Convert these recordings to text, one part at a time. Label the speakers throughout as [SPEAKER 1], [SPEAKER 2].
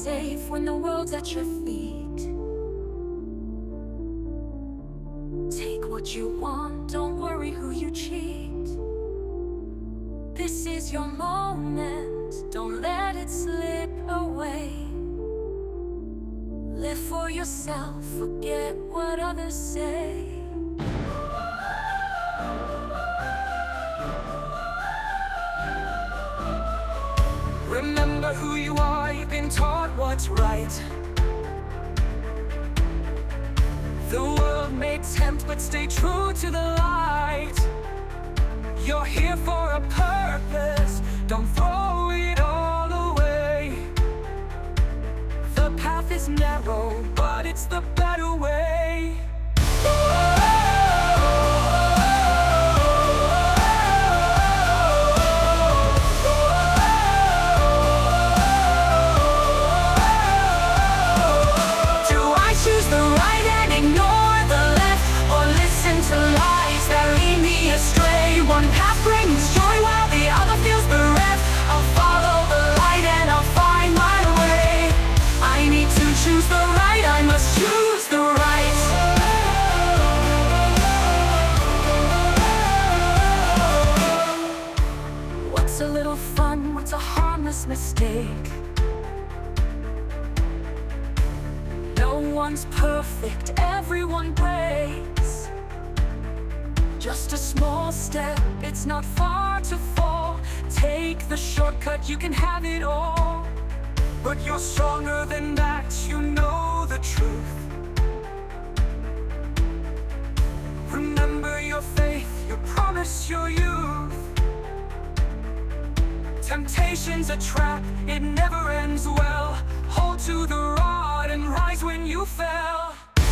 [SPEAKER 1] safe when the world's at your feet. Take what you want, don't worry who you cheat. This is your moment, don't let it slip away. Live for yourself, forget what others say.
[SPEAKER 2] Remember who you are, you've been taught what's right. The world may tempt, but stay true to the light. You're here for a purpose, don't throw it all away. The path is narrow, but it's the better way. Choose the right and ignore the left, or listen to lies that lead me astray. One path brings joy while the other feels bereft. I'll follow the light and I'll find my way. I need to choose the right, I must choose the right. What's a little fun, what's a harmless mistake? No one's perfect, everyone breaks. Just a small step, it's not far to fall. Take the shortcut, you can have it all. But you're stronger than that, you know the truth. Remember your faith, your promise, your youth. Temptation's a trap, it never ends well. Hold to the rod and rise when you fell.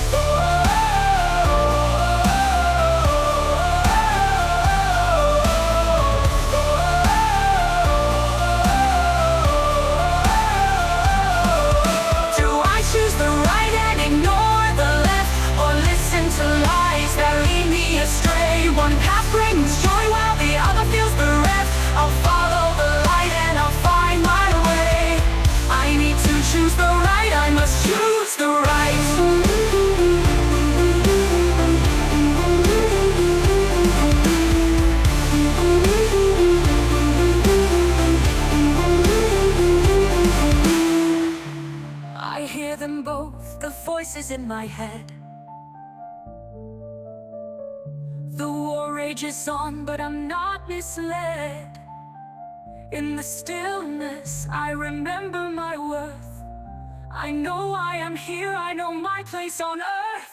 [SPEAKER 2] Do I choose the right and ignore the left, or listen to lies that lead me astray? One path brings joy while the other feels bereft. I'll follow the light and I'll find my way. I need to choose the right, I must choose the right. I hear them both, the voices in my head. The war rages on, but I'm not misled. In the stillness, I remember my worth. I know I am here, I know my place on earth.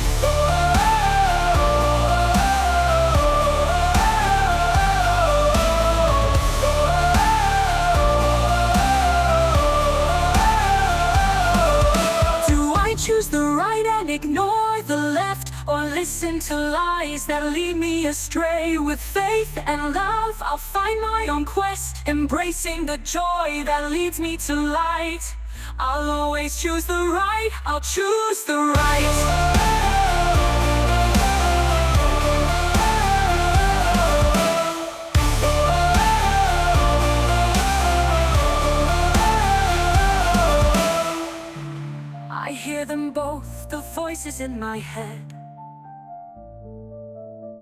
[SPEAKER 2] Do I choose the right and ignore the left, or listen to lies that lead me astray? With faith and love, I'll find my own quest, embracing the joy that leads me to light. I'll always choose the right, I'll choose the right. I hear them both, the voices in my head.